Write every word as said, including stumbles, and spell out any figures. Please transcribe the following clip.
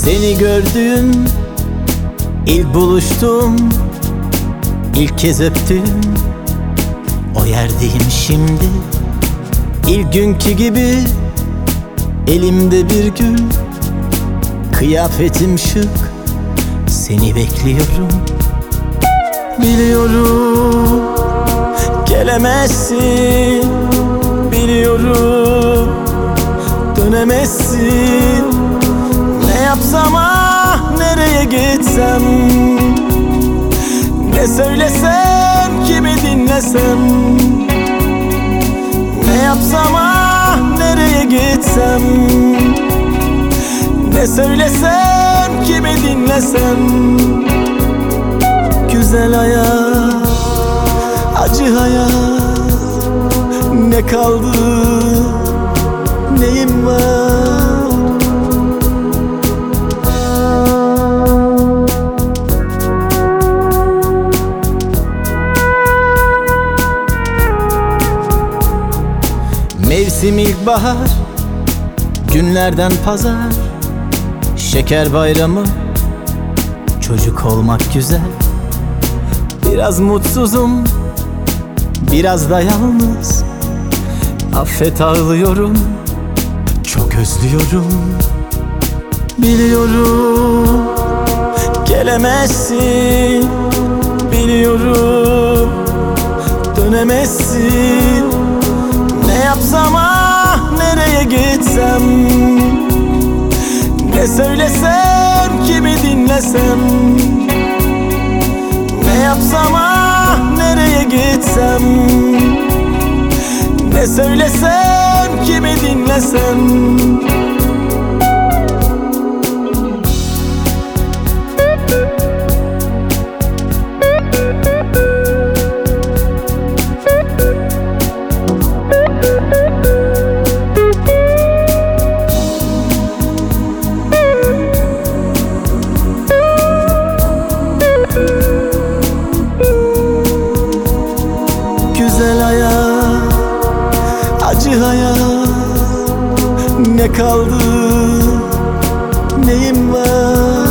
Seni gördüm, ilk buluştum, ilk kez öptüm. O yerdeyim şimdi, ilk günkü gibi. Elimde bir gül, kıyafetim şık, seni bekliyorum. Biliyorum gelemezsin, biliyorum dönemezsin. Ne yapsam ah, nereye gitsem, ne söylesem, kimi dinlesem. Ne yapsam ah, nereye gitsem, ne söylesem, kimi dinlesem. Güzel hayat, acı hayat, ne kaldı, neyim var? Mevsim ilkbahar, günlerden pazar, şeker bayramı, çocuk olmak güzel. Biraz mutsuzum, biraz da yalnız. Affet ağlıyorum, çok özlüyorum. Biliyorum gelemezsin, biliyorum dönemezsin. Ne yapsam ah, nereye gitsem, ne söylesem, kimi dinlesem. Ne yapsam ah, nereye gitsem, ne söylesem, kimi dinlesem. Güzel hayat, acı hayat, ne kaldı, neyim var?